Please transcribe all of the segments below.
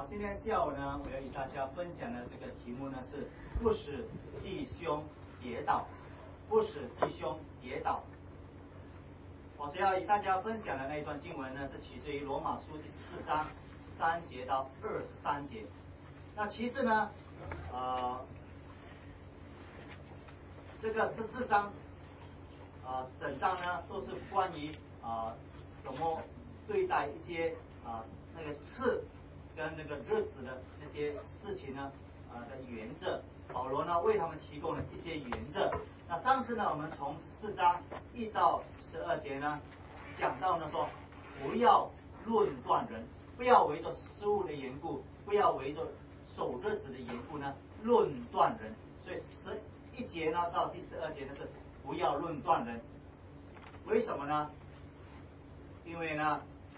好，今天下午呢，我要与大家分享的这个题目呢是不使弟兄跌倒，不使弟兄跌倒。我是要与大家分享的那一段经文呢，是取自于罗马书第14章13节到23节。那其实呢，这个14章，整章呢都是关于怎么对待一些那个刺跟那个日子的那些事情呢的原则。保罗呢为他们提供了一些原则。那上次呢我们从14章1到12节呢讲到呢说，不要论断人，不要为着失误的缘故，不要为着守日子的缘故呢论断人。所以11节呢到第12节呢是不要论断人。为什么呢？因为呢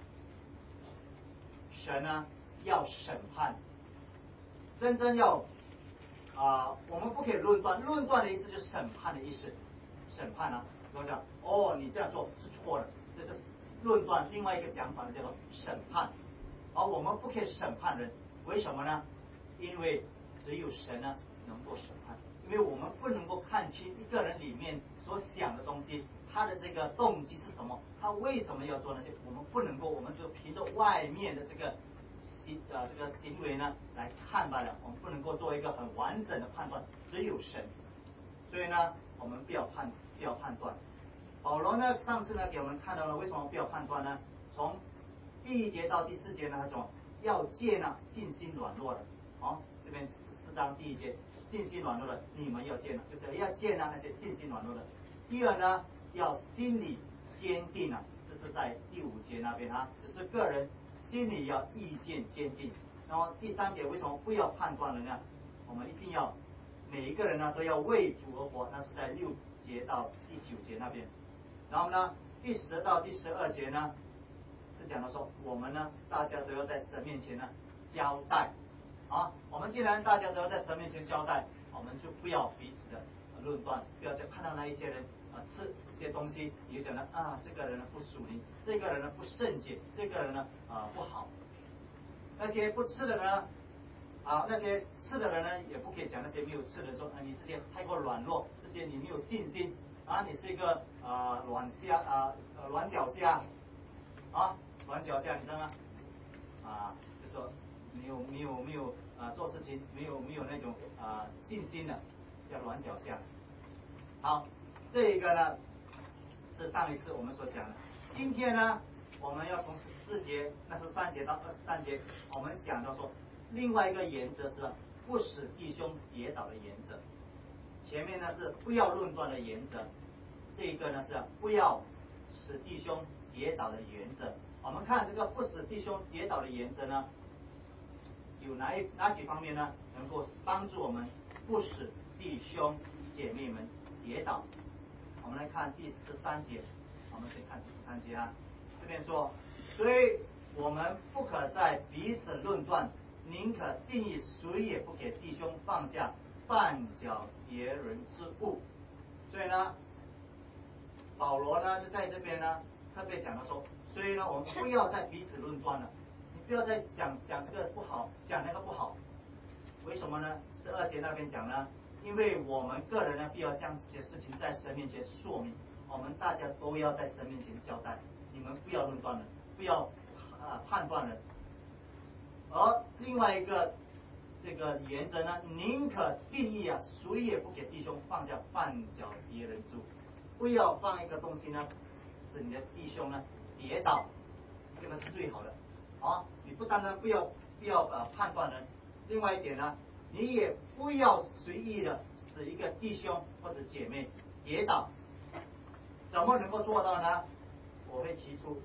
神呢要审判，真正要我们不可以论断。论断的意思就是审判的意思。审判啊，比如讲你这样做是错的，这是论断。另外一个讲法呢叫做审判，而我们不可以审判人。为什么呢？因为只有神呢能够审判，因为我们不能够看清一个人里面所想的东西，他的这个动机是什么，他为什么要做那些，我们不能够，我们就凭着外面的这个行为呢来看罢了，我们不能够做一个很完整的判断，只有神。所以呢，我们不要判断。保罗呢上次呢给我们看到了为什么不要判断呢？从第1节到第4节呢，他说要接纳信心软弱的。这边14章第1节，信心软弱的你们要接纳，就是要接纳那些信心软弱的。第二呢，要心里坚定啊，这是在第5节那边只是个人心里要意见坚定。然后第3点为什么不要判断了呢？我们一定要每一个人呢都要为主而活，那是在6节到第9节那边。然后呢第10到第12节呢是讲到说，我们呢大家都要在神面前呢交代我们既然大家都要在神面前交代，我们就不要彼此的论断，不要再看到那一些人吃一些东西，你就讲这个人呢不属灵，这个人呢不圣洁，这个人呢不好。那些不吃的呢那些吃的人呢也不可以讲那些没有吃的说你这些太过软弱，这些你没有信心你是一个软脚虾软脚虾，你知道吗？就说没有做事情没有那种信心的，叫软脚虾。好，这一个呢是上一次我们所讲的。今天呢我们要从14节那13节到23节，我们讲到说另外一个原则是不使弟兄跌倒的原则。前面呢是不要论断的原则，这一个呢是不要使弟兄跌倒的原则。我们看这个不使弟兄跌倒的原则呢，有哪几方面呢能够帮助我们不使弟兄姐妹们跌倒？我们来看第13节，我们先看第13节这边说，所以我们不可在彼此论断，宁可定义谁也不给弟兄放下绊脚别人之物。所以呢保罗呢就在这边呢特别讲到说，所以呢我们不要再彼此论断了，你不要再讲这个不好，讲那个不好。为什么呢？12节那边讲呢，因为我们个人呢必要将这些事情在神面前说明，我们大家都要在神面前交代，你们不要论断了，不要判断了。而另外一个这个原则呢，宁可定义谁也不给弟兄放下绊脚别人之物，不要放一个东西呢使你的弟兄呢跌倒，这个是最好的你不单单不要判断人，另外一点呢，你也不要随意的使一个弟兄或者姐妹跌倒。怎么能够做到呢？我会提出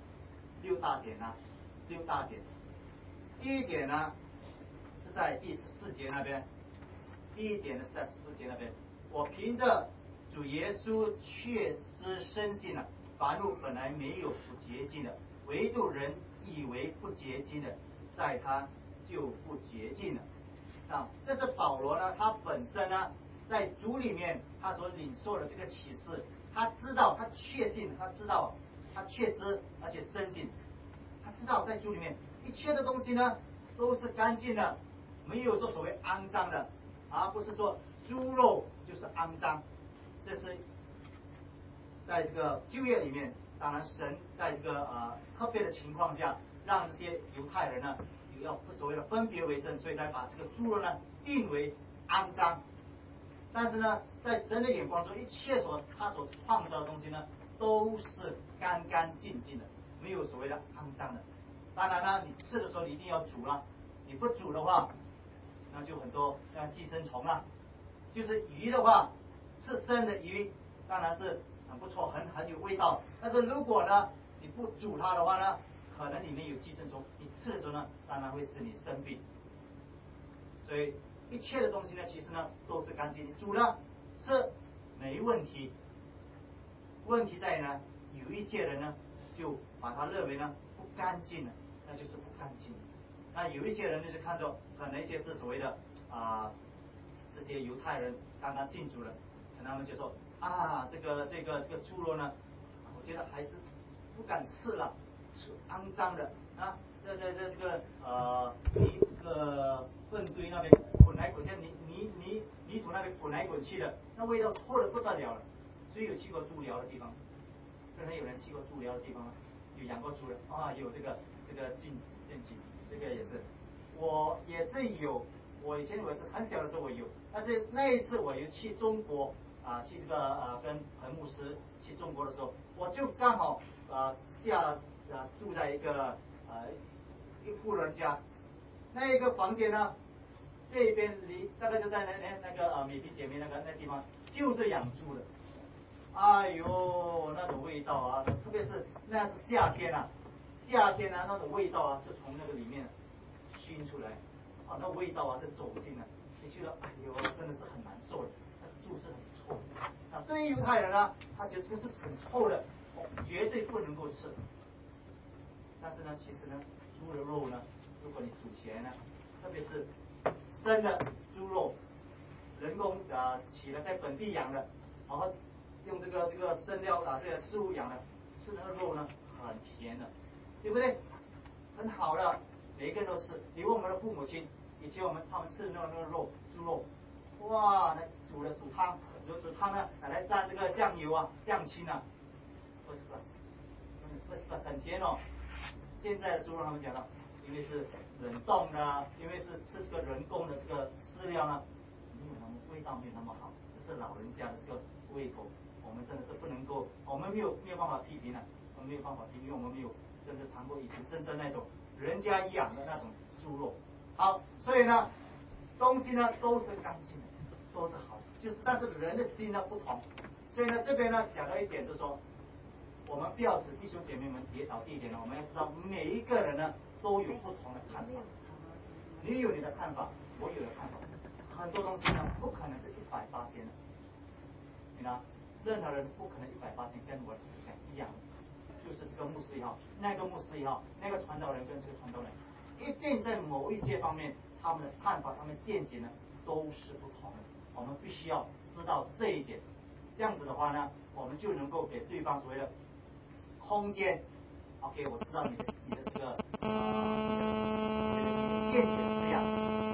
6大点。第一点呢是在第14节那边，我凭着主耶稣确知深信凡物本来没有不洁净的，唯独人以为不洁净的，在他就不洁净了。这是保罗呢他本身呢在主里面他所领受的这个启示，他知道，他确信，他知道，他确知，而且深信，他知道在主里面一切的东西呢都是干净的，没有说所谓肮脏的，不是说猪肉就是肮脏。这是在这个旧约里面，当然神在这个特别的情况下，让这些犹太人呢要所谓的分别为圣，所以才把这个猪肉呢定为肮脏。但是呢，在神的眼光中，一切他所创造的东西呢，都是干干净净的，没有所谓的肮脏的。当然呢，你吃的时候你一定要煮了，你不煮的话，那就很多像寄生虫了。就是鱼的话，吃生的鱼当然是很不错，很有味道。但是如果呢你不煮它的话呢，可能里面有寄生虫，你吃的时候呢，当然会使你生病。所以一切的东西呢，其实呢都是干净的，煮了吃没问题。问题在于呢，有一些人呢就把它认为呢不干净了，那就是不干净。那有一些人呢就看着可能一些是所谓的这些犹太人刚刚信主了，可能他们就说这个猪肉呢，我觉得还是不敢吃了，吃肮脏的在这个一个粪堆那边滚来滚去，泥土那边滚来滚去的，那味道臭的不得了了。所以有去过猪寮的地方，可能有人去过猪寮的地方吗？有养过猪的有这个进去，这个也是，我也是有。我以前我是很小的时候我有，但是那一次我有去中国去这个跟彭牧师去中国的时候，我就刚好住在一个户人家，那一个房间呢，这边离大概就在那个美皮姐妹那地方，就是养猪的。哎呦，那种味道特别是那是夏天那种味道就从那个里面熏出来。那味道就走进了，你觉得哎呦，真的是很难受的。那猪是很臭的，对于犹太人呢，他觉得这个是很臭的，绝对不能够吃。但是呢，其实呢，猪的肉呢，如果你煮起来呢，特别是生的猪肉，人工起了在本地养的，然后用这个生料这个食物养的，吃那个肉呢，很甜的，对不对？很好的，每一个人都吃。比如我们的父母亲，以前他们吃的那个肉，猪肉，哇，那煮汤呢，来蘸这个酱油酱青，first class，很甜哦。现在的猪肉他们讲到，因为是冷冻的，因为是吃这个人工的这个饲料呢，味道没有那么好，这是老人家的这个胃口，我们真的是不能够，我们没有办法批评我们没有办法批评，因为我们没有真的尝过以前真正那种人家养的那种猪肉。好，所以呢，东西呢都是干净的，都是好的，但是人的心呢不同，所以呢这边呢讲到一点就是说，我们不要使弟兄姐妹们跌倒。第一点呢，我们要知道每一个人呢都有不同的看法，你有你的看法，我有的看法，很多东西呢不可能是100%的，你呢，任何人不可能100%跟我的思想一样，就是这个牧师也好，那个牧师也好，那个传道人跟这个传道人，一定在某一些方面，他们的看法、他们的见解呢都是不同的。我们必须要知道这一点，这样子的话呢，我们就能够给对方所谓的空间。OK， 我知道你的这个你的见解是这样，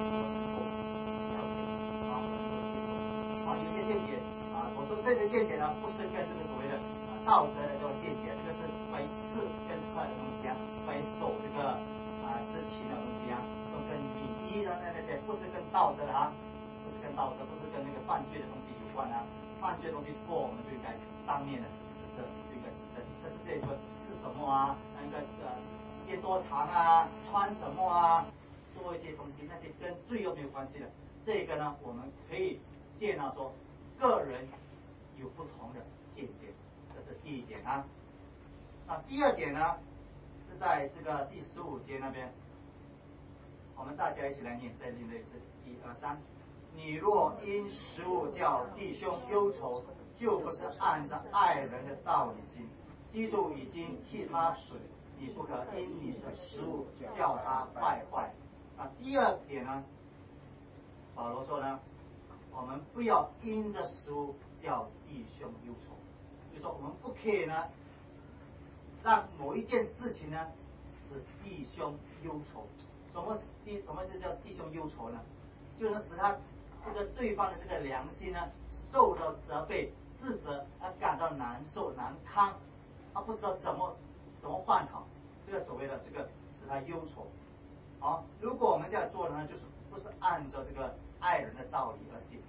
有些见解我说这些见解呢，不是跟这个所谓的道德的这种见解，这个是关于刺跟快的东西关于走这个知情的东西都跟礼仪的那些，不是跟道德的不是跟道德，不是跟那个犯罪的东西有关犯罪的东西错，我们就应该当面的指责，就应该指正。但是这个是什么那个时间多长穿什么做一些东西，那些跟罪又没有关系的，这个呢，我们可以见到说，个人有不同的见解，这是第一点那第二点呢，是在这个第15节那边，我们大家一起来念，再念一次，1、2、3。你若因食物叫弟兄忧愁，就不是按照爱人的道理行。基督已经替他死，你不可因你的食物叫他败坏。第二点呢，保罗说呢，我们不要因着食物叫弟兄忧愁，就是说我们不可以呢，让某一件事情呢使弟兄忧愁。 什么是叫弟兄忧愁呢？就是使他这个对方的这个良心呢受到责备、自责，他感到难受难堪，他不知道怎么办好，这个所谓的这个使他忧愁。好，如果我们这样做呢，就是不是按照这个爱人的道理而行。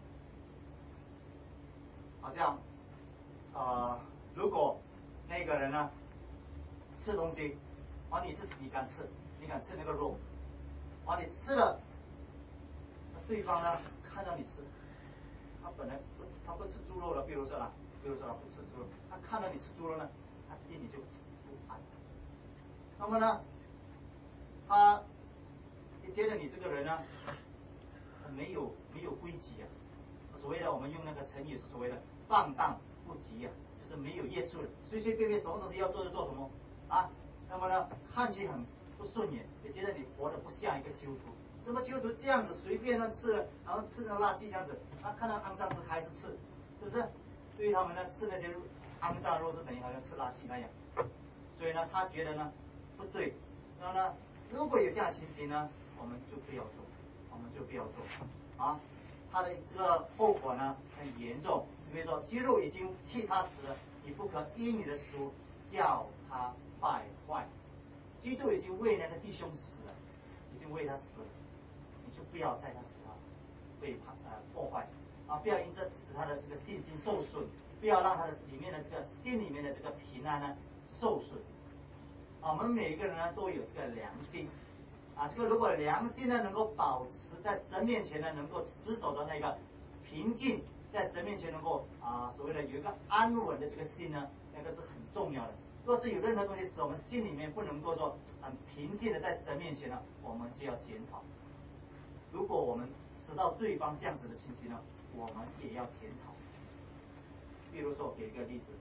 好像如果那个人呢吃东西，你敢吃那个肉，你吃了，对方呢看到你吃，他本来不吃猪肉了，比如说他不吃猪肉，他看到你吃猪肉呢，他心里就不安。那么呢，他觉得你这个人呢没有规矩啊，所谓的我们用那个成语是所谓的放荡不羁啊，就是没有约束的，随随便便什么东西要做就做什么啊。那么呢，看起很不顺眼，也觉得你活得不像一个基督徒。什么基督徒这样子随便的吃了，然后吃那垃圾这样子，看到肮脏的还是吃，是不是？对于他们呢，吃那些肮脏肉是等于好像吃垃圾那样。所以呢，他觉得呢不对。然后呢，如果有这样情形呢，我们就不要做啊。他的这个后果呢很严重，比如说基督已经替他死了，你不可因你的食物叫他败坏。基督已经为那个弟兄死了，已经为他死了，你就不要在他死了被破坏啊！不要因这使他的这个信心受损，不要让他的里面的这个心里面的这个平安呢受损。我们每一个人呢都有这个良心啊，这个如果良心呢能够保持在神面前呢能够持守的那个平静，在神面前能够所谓的有一个安稳的这个心呢，那个是很重要的。若是有任何东西使我们心里面不能够说很平静的在神面前呢，我们就要检讨。如果我们使到对方这样子的情形呢，我们也要检讨。比如说，给一个例子，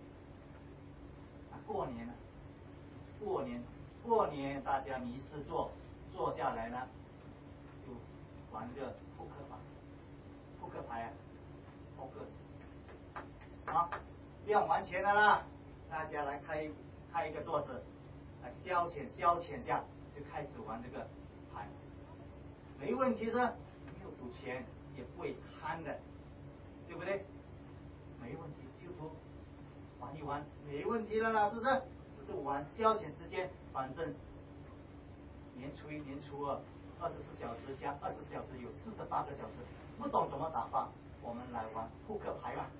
过年大家迷失坐下来呢，就玩个扑克牌啊，扑克啊，不要玩钱的啦，大家来开一个桌子，来消遣下，就开始玩这个牌，没问题的，没有赌钱，也不会贪的，对不对？没问题，就图玩一玩，没问题的啦，是不是？只是玩消遣时间，反正年初一、年初二，24小时加24小时有48个小时，不懂怎么打发，我们来玩扑克牌吧。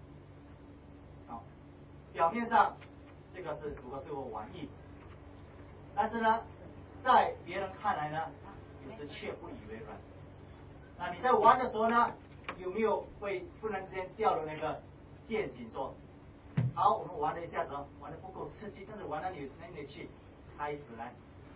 表面上这个只不过是个玩意，但是呢，在别人看来呢，有时却不以为然。那你在玩的时候呢，有没有会突然之间掉入那个陷阱说，好，我们玩了一下子，玩的不够刺激，但是玩到哪里去，开始来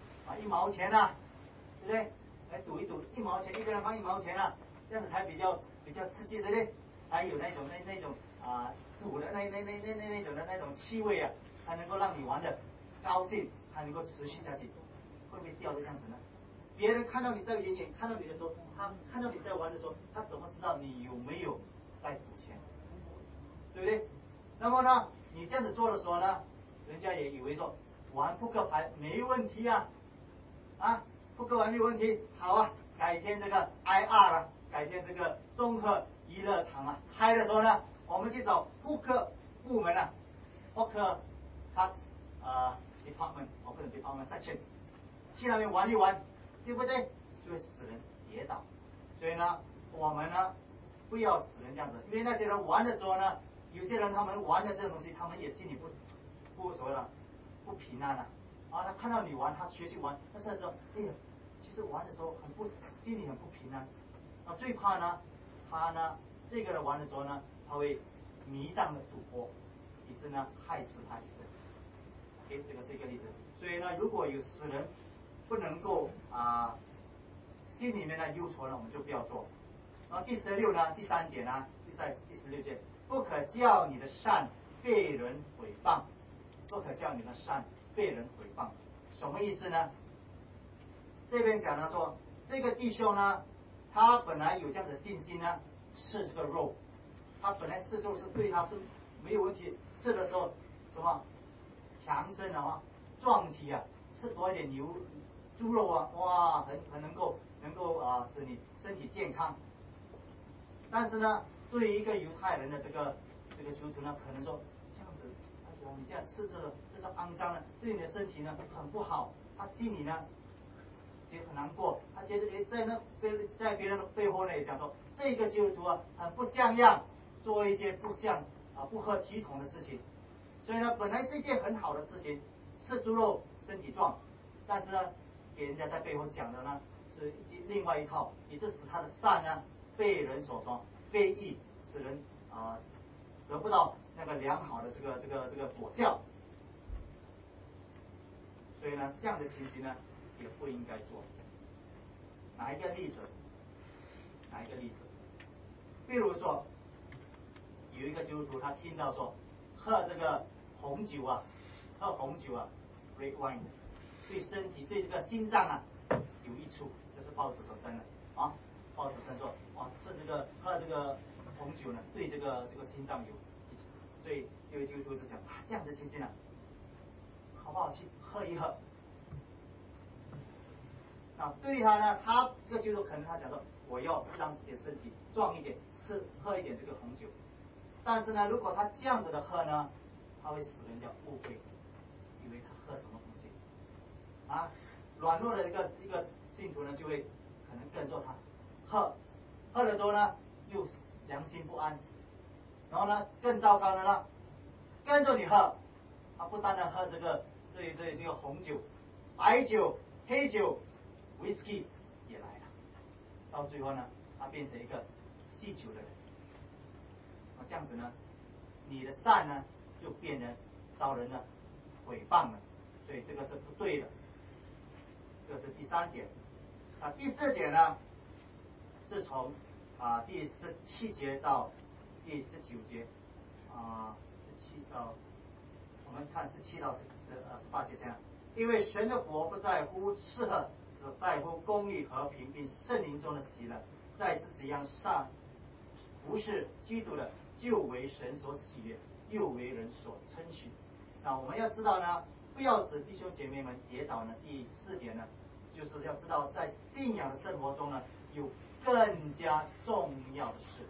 1毛钱啊，对不对？来赌一赌，1毛钱，一个人放1毛钱啊，这样子才比较刺激，对不对？还有那种赌的那种气味啊，才能够让你玩的高兴，才能够持续下去。会不会掉这样子呢？别人看到你在远远看到你的时候，他看到你在玩的时候，他怎么知道你有没有在赌钱？对不对？那么呢，你这样子做的时候呢，人家也以为说玩扑克牌没问题啊，扑克牌没有问题，好啊，改天这个 IR 啊，改天这个综合娱乐场啊，开的时候呢，我们去找扑克部门啊 ，Poker Cards Department 或者 Department Section， 去那边玩一玩，对不对？就会使人跌倒。所以呢，我们呢不要使人这样子，因为那些人玩的时候呢，有些人他们玩的这种东西，他们也心里不所谓的不平安了他看到你玩，他学习玩，但是说，哎呀，其实玩的时候心里很不平安。最怕呢，他呢这个人玩的时候呢，他会迷上了赌博，以致呢害死他一生。这个是一个例子。所以呢，如果有使人不能够心里面呢忧愁呢，我们就不要做。然后第16呢，第3点呢，第16节，不可叫你的善被人毁谤，不可叫你的善被人毁谤，什么意思呢？这边讲呢说，这个弟兄呢，他本来有这样的信心呢，吃这个肉，他本来吃肉是对他是没有问题，吃的时候什么强身壮体啊，吃多一点猪肉啊，哇，很能够使你身体健康。但是呢，对于一个犹太人的这个基督徒呢，可能说这样子，哎呀，你这样吃这是肮脏的，对你的身体呢很不好。他心里呢就很难过，他觉得在别人的背后呢也讲说，这个基督徒啊很不像样，做一些不合体统的事情。所以呢，本来是一件很好的事情，吃猪肉身体壮，但是呢，给人家在背后讲的呢是另外一套，以致使他的善呢被人所说非义，使人得不到那个良好的这个果效。所以呢，这样的情形呢也不应该做。哪一个例子？比如说，有一个基督徒他听到说，喝这个红酒啊，red wine， 对身体对这个心脏啊有益处，这是报纸所登的啊。报纸登说，哇，喝这个红酒呢，对这个心脏有益处。所以有一基督徒就想这样的情形呢，好不好去喝一喝？对于他呢，他这个基督徒可能他想说，我要让自己的身体壮一点，喝一点这个红酒。但是呢，如果他这样子的喝呢，他会使人家误会，以为他喝什么东西软弱的一个信徒呢，就会可能跟着他喝了之后呢，又良心不安，然后呢，更糟糕的呢，跟着你喝，他不单单喝这个红酒、白酒、黑酒、whisky 也来了，到最后呢，他变成一个酗酒的人。这样子呢，你的善呢就变得遭人的诽谤了，所以这个是不对的。这是第3点。第4点呢，是从第17节到第19节17到我们看17到18节这样。因为神的国不在乎吃喝，只在乎公义、和平，并圣灵中的喜乐。在这几样上不是基督的，就为神所喜悦，又为人所称许。我们要知道呢，不要使弟兄姐妹们跌倒呢。第4点呢，就是要知道在信仰的生活中呢，有更加重要的事，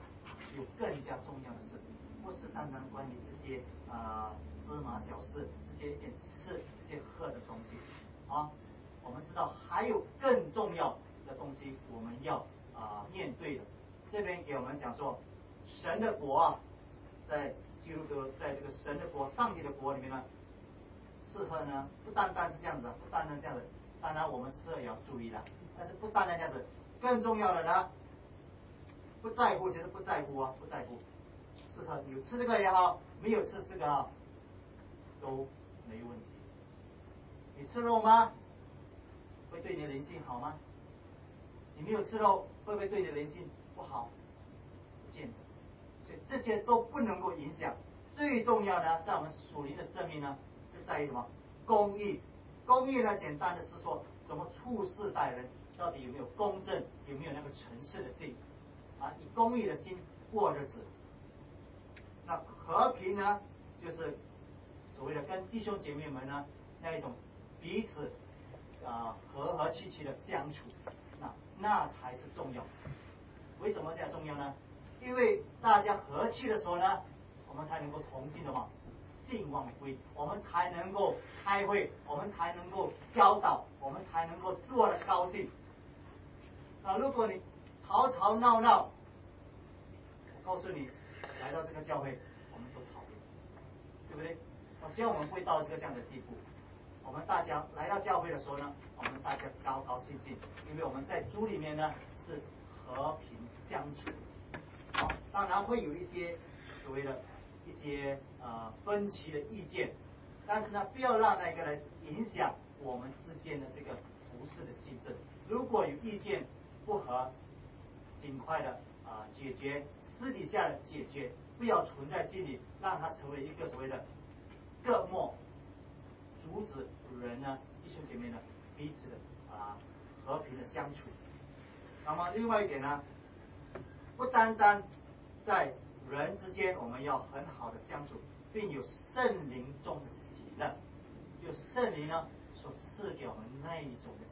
不是单单关于这些芝麻小事，这些吃这些喝的东西我们知道还有更重要的东西我们要面对的。这边给我们讲说，神的国在基督徒在这个神的国、上帝的国里面呢，吃喝呢不单单是这样子，当然我们吃喝也要注意的，但是不单单这样子，更重要的呢，不在乎，其实不在乎吃喝，有吃这个也好，没有吃这个都没问题。你吃肉吗？会对你的灵性好吗？你没有吃肉，会不会对你的灵性不好？不见得。所以这些都不能够影响。最重要呢，在我们属灵的生命呢，是在于什么？公义。公义呢，简单的是说，怎么处事待人，到底有没有公正，有没有那个诚实的心以公义的心过日子。那和平呢，就是所谓的跟弟兄姐妹们呢那一种彼此和气气的相处，那才是重要。为什么这样重要呢？因为大家和气的时候呢，我们才能够同心的兴旺归，我们才能够开会，我们才能够教导，我们才能够做得高兴。如果你吵吵闹闹，我告诉你，来到这个教会，我们都讨厌，对不对？我希望我们不会到这样的地步。我们大家来到教会的时候呢，我们大家高高兴兴，因为我们在主里面呢是和平相处。当然会有一些所谓的一些分歧的意见，但是呢，不要让那个来影响我们之间的这个服事的性质。如果有意见不合，尽快的解决，私底下的解决，不要存在心里，让它成为一个所谓的各莫，阻止人呢，弟兄姐妹呢彼此的和平的相处。那么另外一点呢，不单单在人之间我们要很好的相处，并有圣灵中的喜乐，就圣灵呢所赐给我们那一种的喜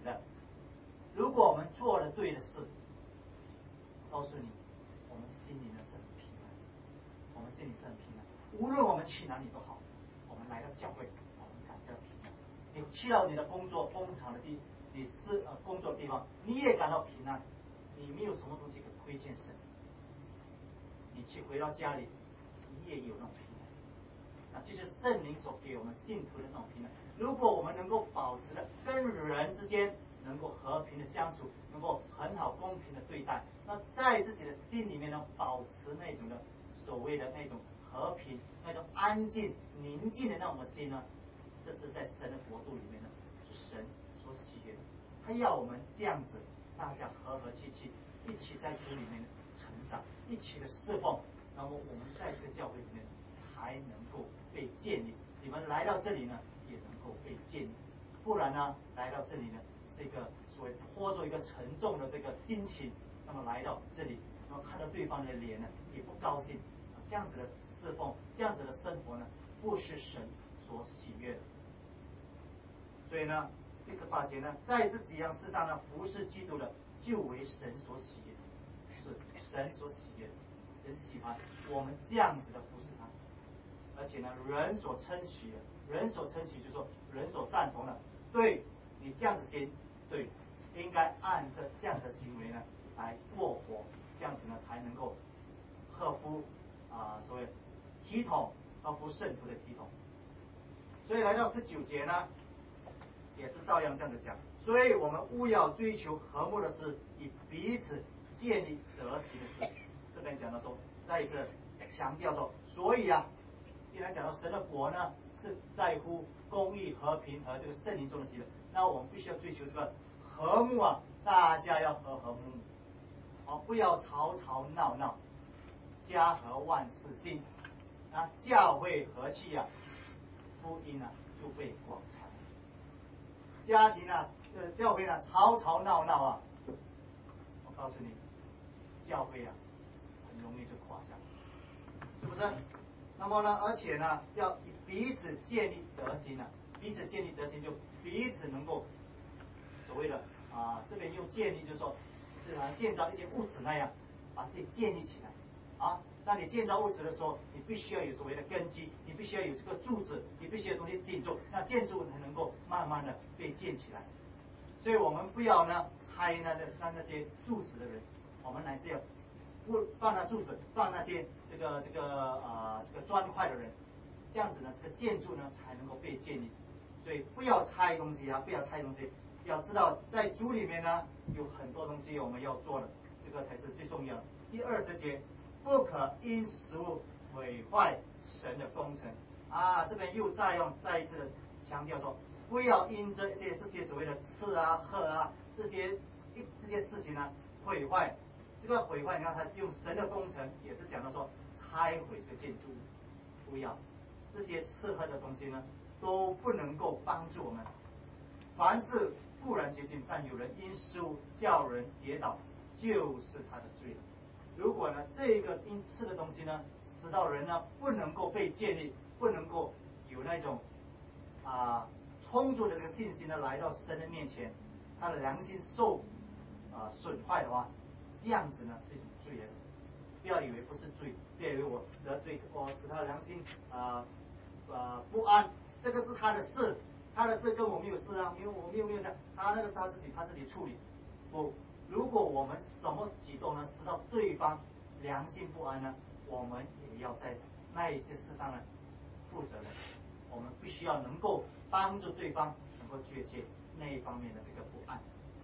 的。如果我们做了对的事，告诉你，我们心里呢是很平安，我们心里是很平安。无论我们去哪里都好，我们来到教会，我们感觉到平安。你去到你的工厂的你是工作的地方，你也感到平安，你没有什么东西可亏欠神。你回到家里，你也有那种平安。这就是圣灵所给我们信徒的那种平安。如果我们能够保持的跟人之间能够和平的相处，能够很好公平的对待，那在自己的心里面呢，保持那种的所谓的那种和平、那种安静、宁静的那种心呢，这是在神的国度里面呢，是神所喜悦的。他要我们这样子，大家和和气气，一起在主里面成长，一起的侍奉，那么我们在这个教会里面才能够被建立。你们来到这里呢，也能够被建立。不然呢，来到这里呢，是一个所谓拖着一个沉重的这个心情，那么来到这里，然后看到对方的脸呢，也不高兴。这样子的侍奉，这样子的生活呢，不是神所喜悦的。所以呢，第18节呢，在这几样事上呢，服侍基督的，就为神所喜悦，是神所喜悦，神喜欢我们这样子的服侍他。而且呢，人所称许就是说人所赞同的，对你这样子行，对，应该按着这样的行为呢来过活，这样子呢才能够合乎所谓体统，合乎圣徒的体统。所以来到19节呢，也是照样这样子讲。所以我们务要追求和睦的事，以彼此建立德行的事。这边讲到说，再一次强调说，所以既然讲到神的国呢，是在乎公义、和平和这个圣灵中的喜乐，那我们必须要追求这个和睦大家要和和睦睦，不要吵吵闹闹，家和万事兴，教会和气福音就被广传。家庭教会吵吵闹闹我告诉你，教会很容易就垮下来，是不是？那么呢，而且呢，要彼此建立德行彼此建立德行，就彼此能够所谓的这边用建立，就是说是建造一些物质那样，把自己建立起来当你建造物质的时候，你必须要有所谓的根基，你必须要有这个柱子，你必须要有东西顶住，那建筑才能够慢慢的被建起来。所以我们不要拆那些柱子的人，我们乃是要不放那柱子，放那些这个砖块的人，这样子呢，这个建筑呢才能够被建立。所以不要拆东西不要拆东西，要知道在主里面呢有很多东西我们要做的，这个才是最重要的。第20节，不可因食物毁坏神的工程这边又再一次的强调说，不要因这些所谓的吃喝这些事情毁坏。这个毁坏，你看他用神的工程也是讲到说拆毁这个建筑物，不要这些吃喝的东西呢都不能够帮助我们。凡事固然洁净，但有人因食物叫人跌倒，就是他的罪了。如果这个因吃的东西呢，使到人不能够被建立，不能够有那种充足的这个信心来到神的面前，他的良心受损坏的话，这样子是一种罪人。不要以为不是罪，不要以为我得罪我使他的良心不安，这个是他的事，他的事跟我没有事我没有这样，他那个是他自己处理。不，如果我们什么举动使到对方良心不安我们也要在那一些事上负责任。我们必须要能够帮助对方能够决解那一方面的这个不安。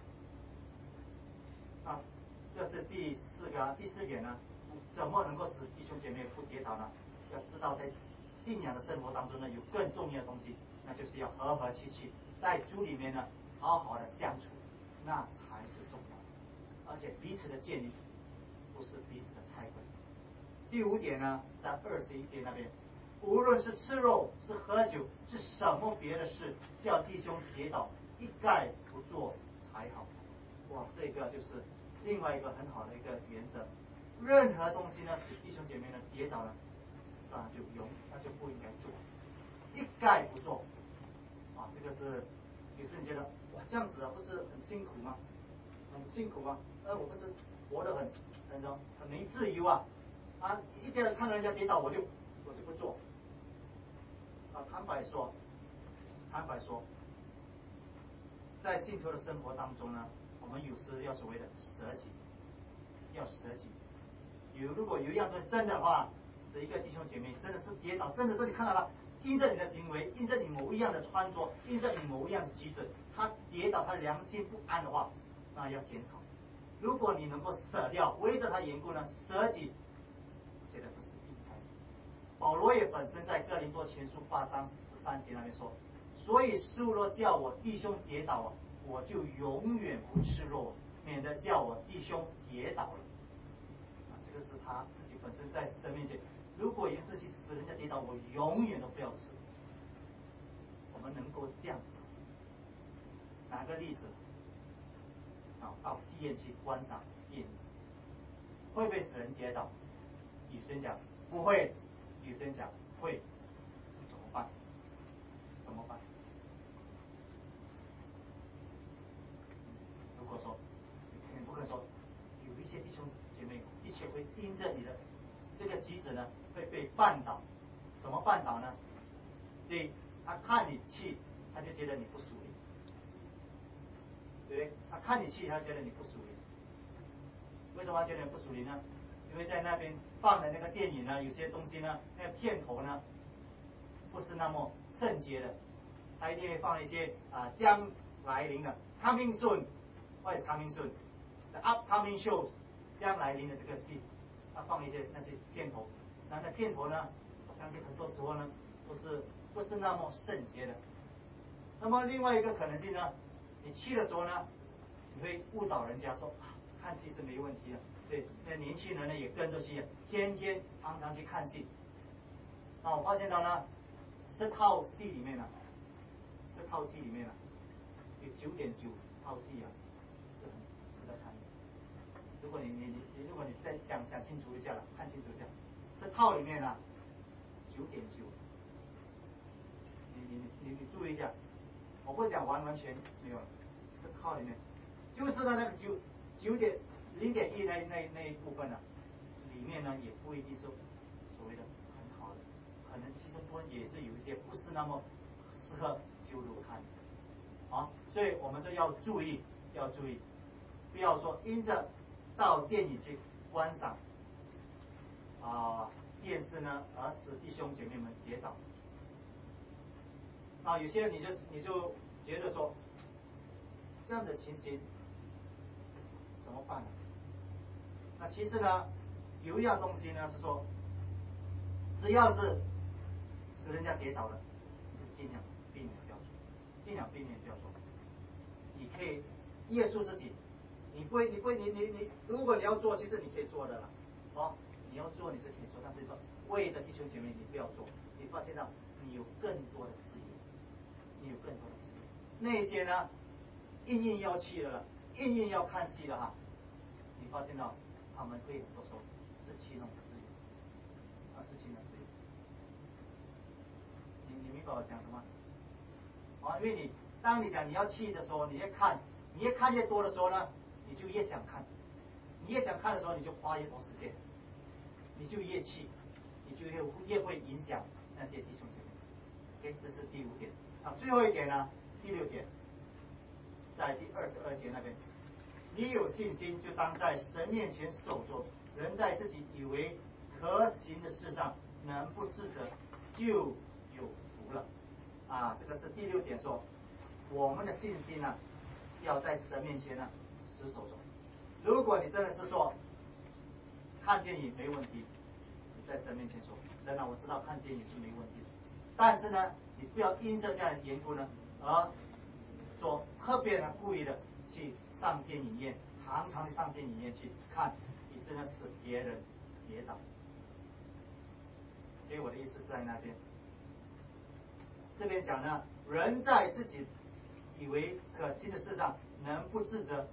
这是第四点怎么能够使弟兄姐妹不跌倒呢？要知道在信仰的生活当中有更重要的东西，那就是要和和气气，在主里面好好的相处，那才是重要的。而且彼此的建立，不是彼此的拆毁。第5点在21节那边，无论是吃肉，是喝酒，是什么别的事，叫弟兄跌倒，一概不做才好。这个就是另外一个很好的一个原则。任何东西使弟兄姐妹跌倒了，那就不应该做，一概不做这个是有时你觉得哇这样子啊，不是很辛苦吗？很辛苦吗？我不是活得很没自由啊！一见看到人家跌倒我就不做。坦白说，在信徒的生活当中呢，我们有时要所谓的舍己，要舍己。如果有一样东西真的话，使一个弟兄姐妹真的是跌倒，真的是你看到了，因着你的行为，因着你某一样的穿着，因着你某一样的举止，他跌倒，他良心不安的话，那要检讨。如果你能够舍掉，为着他缘故呢，舍己，我觉得这是应该的。保罗也本身在哥林多前书8章13节那边说，所以事若叫我弟兄跌倒啊，我就永远不示弱，免得叫我弟兄跌倒了。这个是他自己本身在神面前，如果有东西使人家跌倒，我永远都不要吃。我们能够这样子，拿个例子，到戏院去观赏电影，会不会使人跌倒？有些人讲不会，有些人讲会，怎么办？如果说你不可能说有一些弟兄姐妹的确会因着你的这个举止呢会被绊倒，怎么绊倒呢？对，他看你去，他就觉得你不属灵，对不对？他看你去，他觉得你不属灵。为什么觉得你不属灵呢？因为在那边放的那个电影呢，有些东西呢，那个片头呢，不是那么圣洁的，他一定会放一些将来临的 coming soon。What is coming soon? The upcoming shows， 将来临的这个戏，他放一些那些片头，那片头呢，我相信很多时候呢，不是那么圣洁的。那么另外一个可能性呢，你去的时候呢，你会误导人家说看戏是没问题的，所以那年轻人呢也跟着去，天天常常去看戏。那我发现到呢，10套戏里面呢有9.9套戏啊，是很值得看的。如果你再想清楚一下了，看清楚一下，10套里面呢9.9，你注意一下，我不讲完全没有，10套里面，就是那个0.1那一部分呢，里面呢也不一定是所谓的很好的，可能其中也是有一些不是那么适合基督徒看的，所以我们说要注意，不要说因着到电影去观赏电视呢，而使弟兄姐妹们跌倒。有些人你就觉得说，这样的情形怎么办呢？那其实呢，有一样东西呢是说，只要是使人家跌倒了，你就尽量避免不要做，你可以约束自己，你如果你要做，其实你可以做的了，你要做你是可以做，但是说为着弟兄姐妹你不要做，你发现到你有更多的资源，那些呢硬要去了，硬要看戏的哈，你发现到他们会很多时候失去那种资源，你明白我讲什么？因为当你讲你要去的时候，你越看越多的时候呢，你就越想看，你越想看的时候，你就花越多时间，你就越去，你就越会影响那些弟兄姐妹。OK， 这是第5点。最后一点呢，第6点，在第22节那边，你有信心就当在神面前守着，人在自己以为可行的事上能不自责，就有福了。这个是第6点说，我们的信心呢，要在神面前呢持守着。如果你真的是说看电影没问题，你在神面前说，神啊，我知道看电影是没问题的，但是呢，你不要因着这样的缘故呢，而说特别的故意的去上电影院，常常上电影院去看，以致呢使别人跌倒。所以我的意思是在那边，这边讲呢，人在自己以为可行的事上能不自责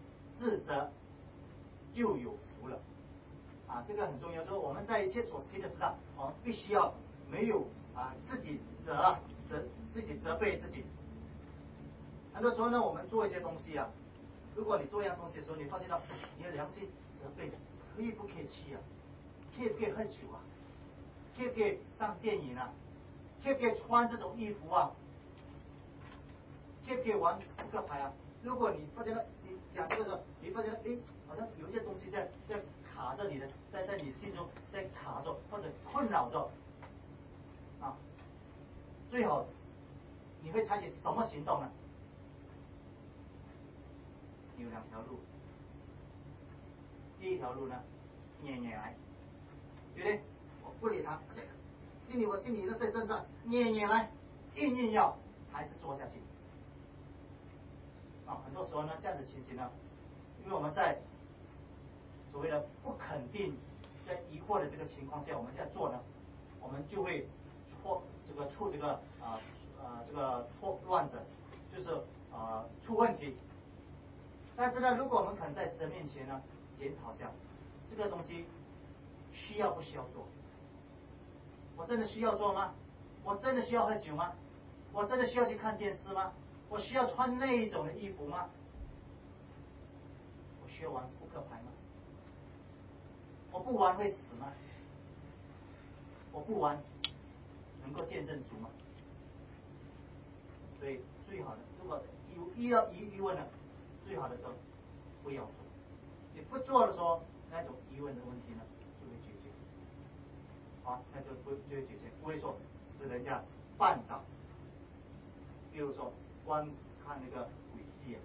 就有福了。这个很重要，就是我们在一切所行的事上，我们必须要没有自己责备自己， 很多时候呢，我们做一些东西啊，如果你做一样东西的时候，你发现到你的良心责备，可以不可以吃啊？可以不可以喝酒啊？可以不可以上电影啊？可以不可以穿这种衣服啊？可以不可以玩扑克牌啊？如果你发现了，你讲这个时候，你发现了，诶，好像有一些东西在卡着你的，在你心中在卡着或者困扰着，啊，最好你会采取什么行动呢？有两条路。第一条路呢，念念来，对不对？我不理他，我心里在挣扎，念念来，硬要还是做下去。啊，很多时候呢，这样子情形呢，因为我们在所谓的不肯定、在疑惑的这个情况下，我们在做呢，我们就会出这个错乱者，就是出问题。但是呢，如果我们肯在神面前呢检讨一下，这个东西需要不需要做？我真的需要做吗？我真的需要喝酒吗？我真的需要去看电视吗？我需要穿那一种的衣服吗？我需要玩扑克牌吗？我不玩会死吗？我不玩能够见证主吗？所以最好的，如果有疑问呢，最好的就不要做。你不做的时候，那种疑问的问题呢就会解决。好，那就会解决，不会说使人家绊倒。比如说，光看那个鬼戏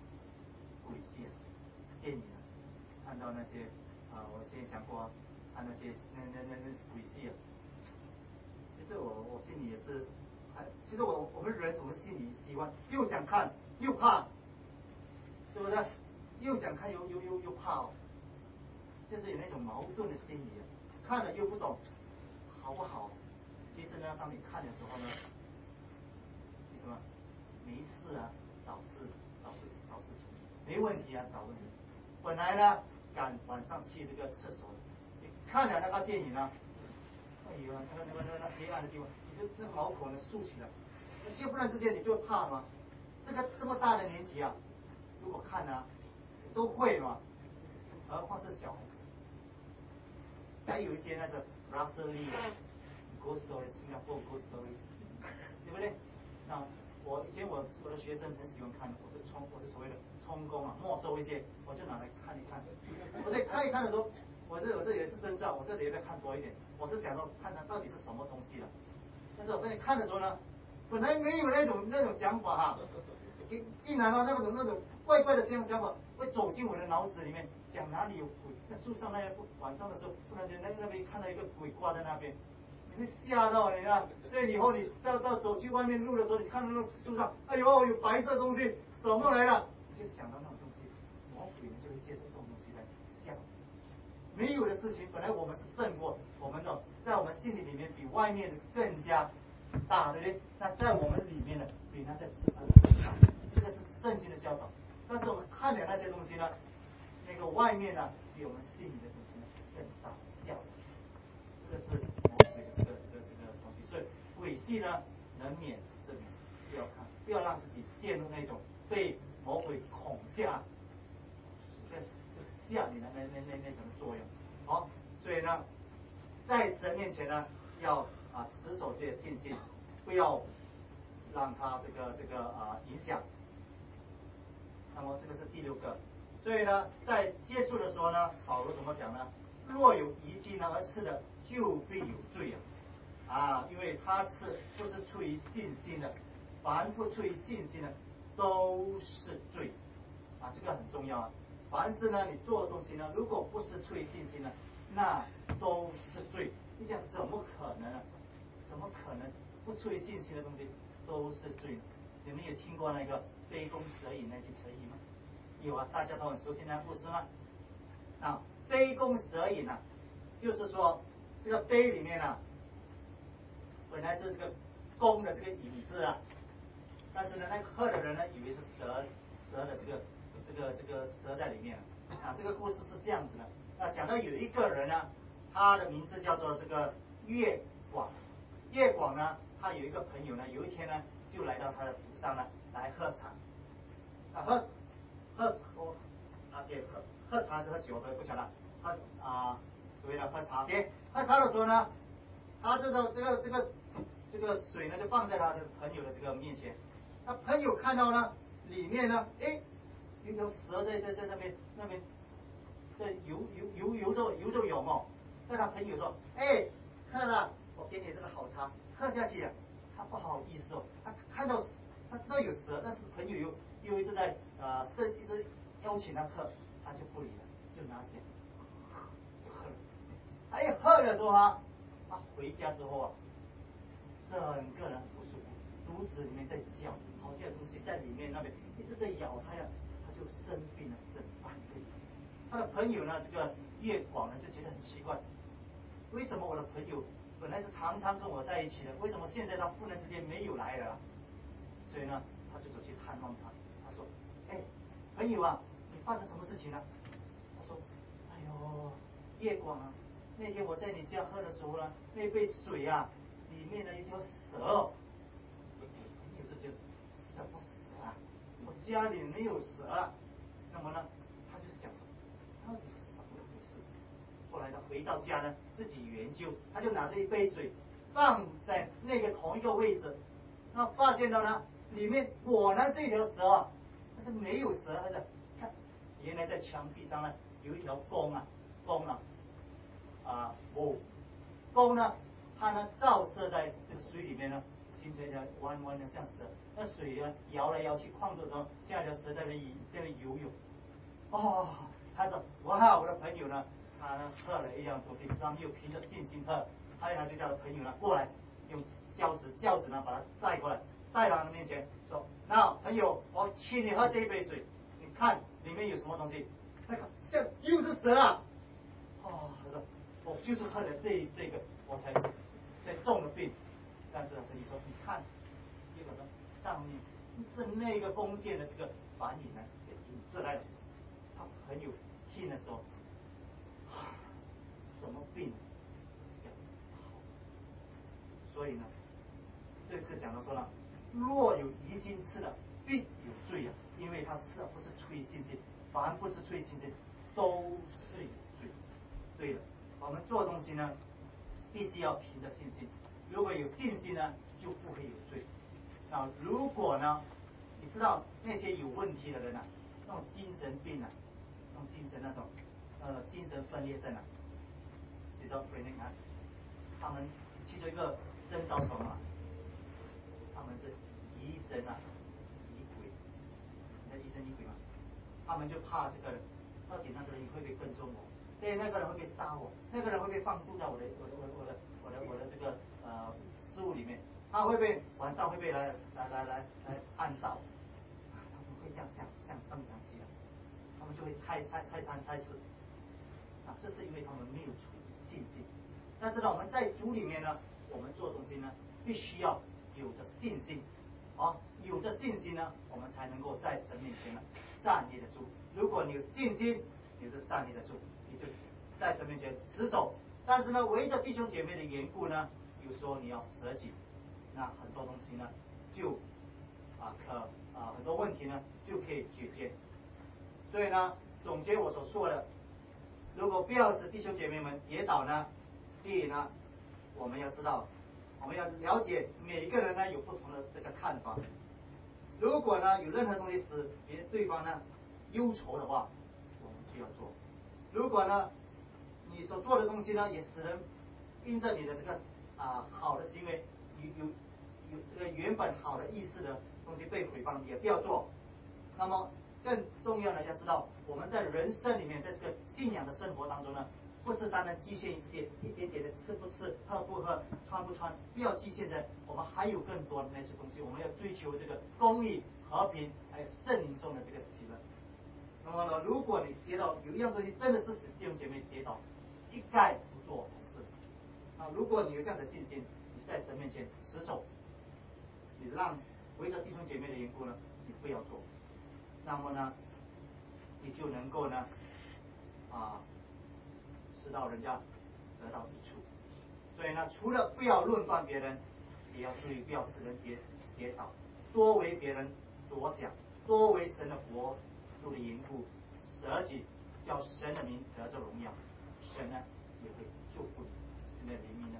电影啊，看到那些我之前讲过，看那些鬼戏啊，其实我心里也是，其实我们人总是心里喜欢，又想看又怕，是不是？又想看又怕哦，就是有那种矛盾的心理啊，看了又不懂好不好。其实呢，当你看的时候呢，你什么没事啊，找事情，没问题啊，找问题。本来呢，赶晚上去这个厕所，你看了那个电影呢，哎呦，那黑暗的地方，你就那毛孔呢竖起来，那忽然之间你就怕吗？这么大的年纪啊，如果看呢，都会嘛，何况是小孩子。还有一些那个 Russell Lee、Ghost Stories、Singapore Ghost Stories， 对不对？那以前我的学生很喜欢看，我是所谓的充公啊，没收一些，我就拿来看一看。我在看一看的时候，我这也是征兆，我这里也在看多一点。我是想说看它到底是什么东西了。但是我在看的时候呢，本来没有那种想法哈，竟然那种怪怪的这样想法会走进我的脑子里面，讲哪里有鬼？那树上晚上的时候，突然间那边看到一个鬼挂在那边，你会吓到你啊！所以以后你到走去外面路的时候，你看到那树上，哎呦有白色东西，什么来了？你就想到那种东西，魔鬼呢就会借助这种东西来吓。没有的事情，本来我们是胜过我们的，在我们心里面比外面的更加大，对不对？那在我们里面呢，比那在世上更大。这个是圣经的教导。但是我们看的那些东西呢，那个外面呢，比我们心里的东西呢更大笑。这个是魔鬼的这个东西。所以鬼戏呢，能免则免，不要看，不要让自己陷入那种被魔鬼恐吓。吓你的那什么作用。好，所以呢，在神面前呢，要持守这些信心，不要让他这个影响。那么这个是第6个。所以呢，在接触的时候呢，保罗怎么讲呢？若有疑心呢而吃的，就必有罪啊！因为他吃不是出于信心的，凡不出于信心的都是罪啊！这个很重要啊。凡是呢，你做的东西呢，如果不是出于信心呢，那都是罪。你想怎么可能呢？怎么可能不出于信心的东西都是罪呢？你们有听过那个杯弓蛇影那些成语吗？有啊，大家都很熟悉那故事吗？啊，杯弓蛇影啊，就是说这个杯里面啊，本来是这个弓的这个影子啊，但是呢，那个喝的人呢，以为是蛇的这个蛇在里面啊。这个故事是这样子的。那讲到有一个人呢，他的名字叫做这个月广。月广呢，他有一个朋友呢，有一天呢，就来到他的府上呢来喝茶。 喝茶还是喝酒的不晓得，所谓的喝茶。喝茶的时候呢，他这个水呢就放在他的朋友的这个面前，那朋友看到呢，里面呢，有一条蛇在那边在游着泳哦。但他朋友说，看了，我给你这个好茶，喝下去啊。他不好意思哦，他看到他知道有蛇，但是朋友又一直在一直邀请他喝，他就不理了，就拿起就喝了。他一喝了之后他回家之后整个人不舒服，肚子里面在叫，好像有东西在里面那边一直在咬他呀，他就生病了整半个月。他的朋友呢，这个越广呢就觉得很奇怪，为什么我的朋友本来是常常跟我在一起的，为什么现在他忽然之间没有来了？所以呢，他就走去探望他。他说：“朋友啊，你发生什么事情了？”他说：“哎呦，叶广啊，那天我在你家喝的时候呢，那杯水啊，里面呢一条蛇。”朋友就觉得什么蛇啊？我家里没有蛇。那么呢，他就想，到底是什么回事？后来他回到家呢，自己研究，他就拿着一杯水放在那个同一个位置，那发现到呢，里面果然是一条蛇，但是没有蛇，但是看原来在墙壁上呢有一条弓呢，它呢照射在这个水里面呢，形成一条弯弯的像蛇，那水啊摇来摇去，晃着的时候，像一条蛇在那游泳。他说哇，我的朋友呢，他呢喝了一样东西，他们又凭着信心喝，他就叫他朋友呢过来，用轿子呢把他带过来，带到他的面前，说：“那朋友，我请你喝这一杯水，你看里面有什么东西？”他看，像又是蛇啊！他说我就是喝了这个，我才中了病。但是朋友说，你看，结果呢上面是那个弓箭的这个反影呢给引致来的。他朋友听了说，什么病想好？所以呢，这个讲到说呢，若有疑心吃了，必有罪啊！因为他吃了不是出于信心，凡不是出于信心，都是有罪。对了，我们做东西呢，必须要凭着信心。如果有信心呢，就不会有罪。如果呢，你知道那些有问题的人那种精神病那种精神分裂症比如说他们其中一个征兆什么？他们是疑神疑鬼，疑神疑鬼嘛，他们就怕这个人，到底那个人会不会跟踪我？那个人会不会杀我？那个人会不会放毒在我的这个食物里面？他会不会晚上会不会来暗杀？他们会这样想西的，他们就会猜三猜四。这是因为他们没有出信心。但是呢，我们在主里面呢，我们做东西呢，必须要有着信心。有着信心呢，我们才能够在神面前呢站立得住。如果你有信心，你就站立得住，你就在神面前持守。但是呢，围着弟兄姐妹的缘故呢，有时候你要舍己，那很多东西呢，就很多问题呢就可以解决。所以呢，总结我所说的，如果不要使弟兄姐妹们跌倒呢，第一呢，我们要知道，我们要了解每个人呢有不同的这个看法。如果呢有任何东西使对方呢忧愁的话，我们就要做。如果呢你所做的东西呢也使人因着你的这个好的行为有这个原本好的意思的东西被毁谤，也不要做。那么更重要的要知道，我们在人生里面，在这个信仰的生活当中呢，不是单单局限一些一点点的吃不吃、喝不喝、穿不穿，不要局限在我们还有更多的那些东西。我们要追求这个公义、和平，还有圣灵中的这个喜乐。那么呢，如果你接到有一样东西真的是使弟兄姐妹跌倒，一概不做才是。如果你有这样的信心，你在神面前持守，你让围着弟兄姐妹的缘故呢，你不要做。那么呢，你就能够呢，使到人家得到益处。所以呢，除了不要论断别人，也要注意不要使人跌倒，多为别人着想， 多为神的国度的缘故，舍己，叫神的名得着荣耀，神呢也会祝福你，使你的灵命